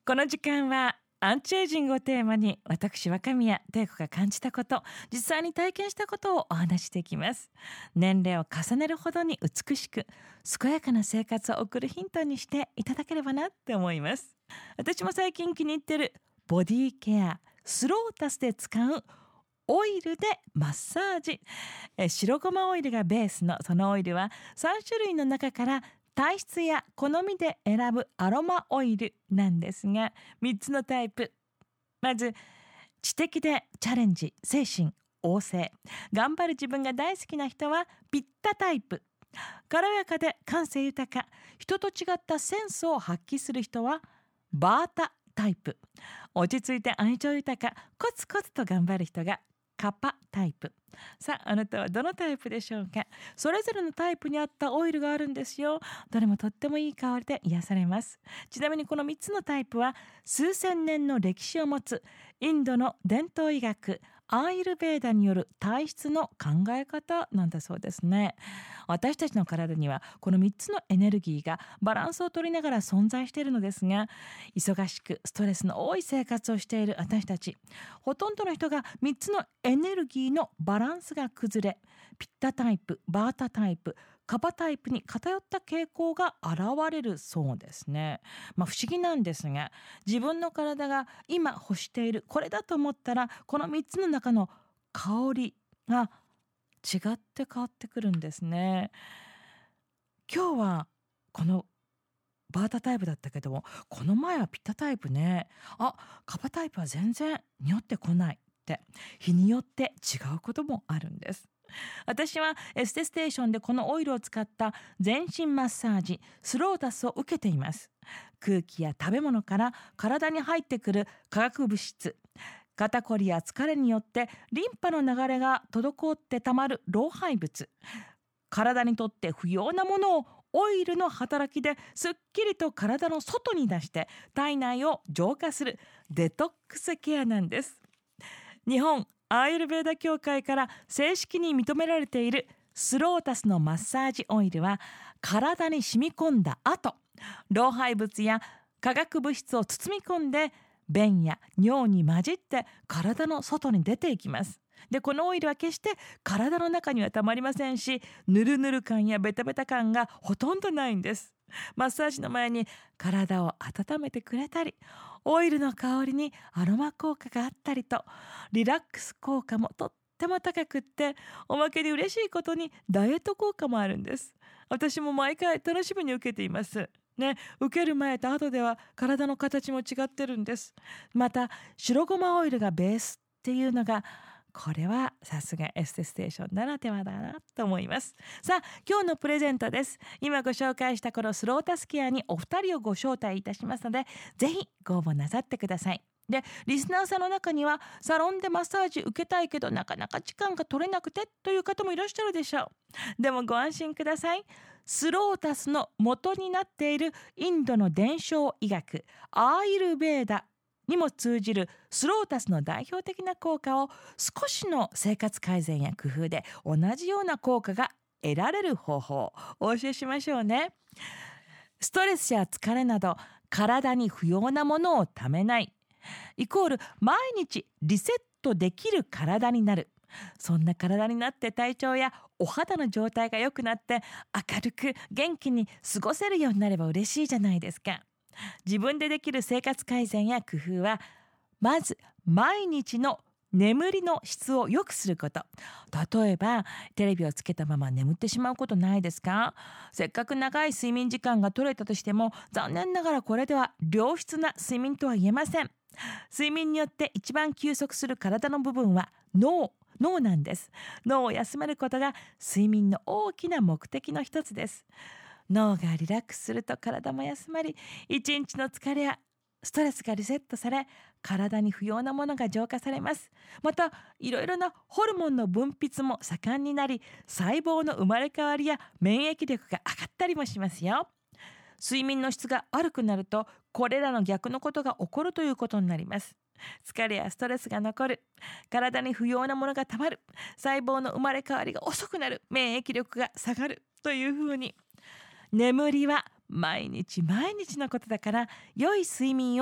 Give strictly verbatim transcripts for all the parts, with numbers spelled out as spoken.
この時間はアンチエイジングをテーマに、私若宮玲子が感じたこと、実際に体験したことをお話していきます。年齢を重ねるほどに美しく健やかな生活を送るヒントにしていただければなって思います。私も最近気に入ってるボディケアスロータスで使うオイルでマッサージ。え白ごまオイルがベースのそのオイルはさん種類の中から体質や好みで選ぶアロマオイルなんですが、みっつのタイプ。まず知的でチャレンジ、精神旺盛、頑張る自分が大好きな人はピッタタイプ。軽やかで感性豊か、人と違ったセンスを発揮する人はバータタイプ。落ち着いて愛情豊か、コツコツと頑張る人がカパタイプ。さあ、あなたはどのタイプでしょうか。それぞれのタイプに合ったオイルがあるんですよ。どれもとってもいい香りで癒されます。ちなみにこのみっつのタイプは数千年の歴史を持つインドの伝統医学アーユルベーダによる体質の考え方なんだそうですね。私たちの体にはこのみっつのエネルギーがバランスを取りながら存在しているのですが、忙しくストレスの多い生活をしている私たち、ほとんどの人がみっつのエネルギーのバランスが崩れ、ピッタタイプ、バータタイプ、カパタイプに偏った傾向が現れるそうですね。まあ不思議なんですが、自分の体が今欲しているこれだと思ったら、このみっつの中の香りが違って変わってくるんですね。今日はこのバータタイプだったけども、この前はピッタタイプね。あ、カパタイプは全然匂ってこないって日によって違うこともあるんです。私はエステステーションでこのオイルを使った全身マッサージスロータスを受けています。空気や食べ物から体に入ってくる化学物質、肩こりや疲れによってリンパの流れが滞ってたまる老廃物、体にとって不要なものをオイルの働きですっきりと体の外に出して体内を浄化するデトックスケアなんです。日本アーユルヴェーダ協会から正式に認められているスロータスのマッサージオイルは、体に染み込んだ後、老廃物や化学物質を包み込んで便や尿に混じって体の外に出ていきます。で、このオイルは決して体の中にはたまりませんし、ぬるぬる感やベタベタ感がほとんどないんです。マッサージの前に体を温めてくれたり、オイルの香りにアロマ効果があったりと、リラックス効果もとっても高くって、おまけに嬉しいことにダイエット効果もあるんです。私も毎回楽しみに受けていますね。受ける前と後では体の形も違ってるんです。また白ごまオイルがベースっていうのが、これはさすがエステステーションならではだなと思います。さあ、今日のプレゼントです。今ご紹介したこのスロータスケアにお二人をご招待いたしますので、ぜひご応募なさってください。で、リスナーさんの中にはサロンでマッサージ受けたいけどなかなか時間が取れなくてという方もいらっしゃるでしょう。でもご安心ください。スロータスの元になっているインドの伝承医学アーユルヴェーダにも通じるスロータスの代表的な効果を、少しの生活改善や工夫で同じような効果が得られる方法をお教えしましょうね。ストレスや疲れなど体に不要なものをためないイコール毎日リセットできる体になる。そんな体になって体調やお肌の状態が良くなって明るく元気に過ごせるようになれば嬉しいじゃないですか。自分でできる生活改善や工夫は、まず毎日の眠りの質を良くすること。例えばテレビをつけたまま眠ってしまうことないですか？せっかく長い睡眠時間が取れたとしても、残念ながらこれでは良質な睡眠とは言えません。睡眠によって一番休息する体の部分は脳脳なんです。脳を休めることが睡眠の大きな目的の一つです。脳がリラックスすると体も休まり、一日の疲れやストレスがリセットされ、体に不要なものが浄化されます。またいろいろなホルモンの分泌も盛んになり、細胞の生まれ変わりや免疫力が上がったりもしますよ。睡眠の質が悪くなると、これらの逆のことが起こるということになります。疲れやストレスが残る、体に不要なものがたまる、細胞の生まれ変わりが遅くなる、免疫力が下がるというふうに、眠りは毎日毎日のことだから、良い睡眠を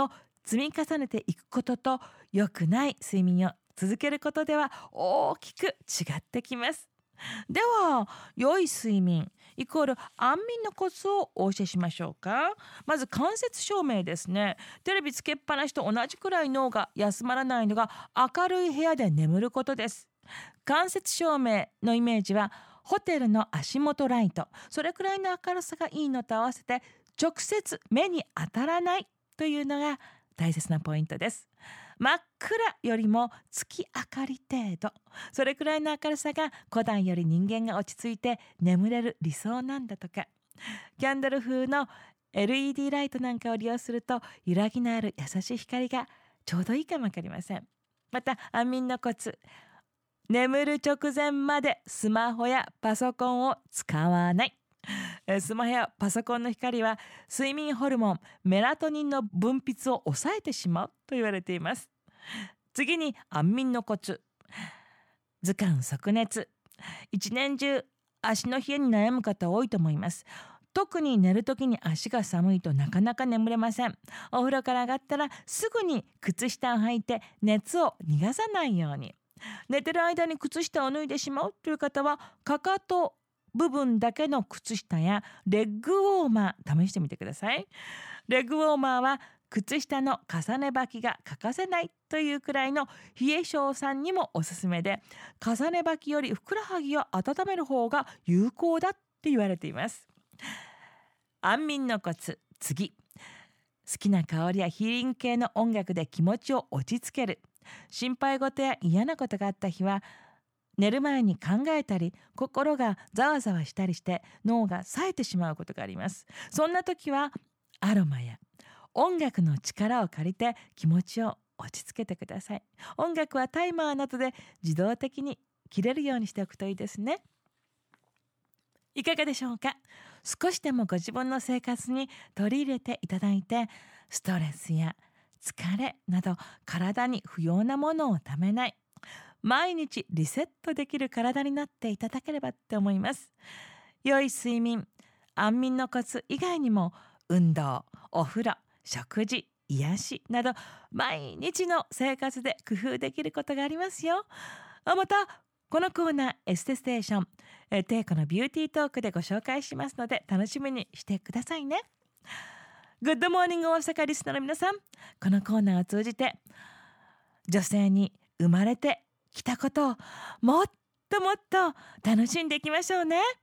積み重ねていくことと良くない睡眠を続けることでは大きく違ってきます。では、良い睡眠イコール安眠のコツをお教えしましょうか。まず間接照明ですね。テレビつけっぱなしと同じくらい脳が休まらないのが明るい部屋で眠ることです。間接照明のイメージはホテルの足元ライト、それくらいの明るさがいいのと合わせて直接目に当たらないというのが大切なポイントです。真っ暗よりも月明かり程度、それくらいの明るさが古代より人間が落ち着いて眠れる理想なんだとか。キャンドル風の エルイーディー ライトなんかを利用すると揺らぎのある優しい光がちょうどいいかもわかりません。また安眠のコツ、眠る直前までスマホやパソコンを使わない。スマホやパソコンの光は睡眠ホルモンメラトニンの分泌を抑えてしまうと言われています。次に安眠のコツ、頭寒足熱。一年中足の冷えに悩む方多いと思います。特に寝るときに足が寒いとなかなか眠れません。お風呂から上がったらすぐに靴下を履いて熱を逃がさないように。寝てる間に靴下を脱いでしまうという方はかかと部分だけの靴下やレッグウォーマー試してみてください。レッグウォーマーは靴下の重ね履きが欠かせないというくらいの冷え性さんにもおすすめで、重ね履きよりふくらはぎを温める方が有効だって言われています。安眠のコツ、次、好きな香りやヒーリング系の音楽で気持ちを落ち着ける。心配事や嫌なことがあった日は寝る前に考えたり心がざわざわしたりして脳が冴えてしまうことがあります。そんな時はアロマや音楽の力を借りて気持ちを落ち着けてください。音楽はタイマーなどで自動的に切れるようにしておくといいですね。いかがでしょうか。少しでもご自分の生活に取り入れていただいて、ストレスや疲れなど体に不要なものをためない、毎日リセットできる体になっていただければって思います。良い睡眠、安眠のコツ以外にも運動、お風呂、食事、癒しなど毎日の生活で工夫できることがありますよ。またこのコーナーエステステーション、えテイコのビューティートークでご紹介しますので楽しみにしてくださいね。グッドモーニング大阪リスナーの皆さん、このコーナーを通じて女性に生まれてきたことをもっともっと楽しんでいきましょうね。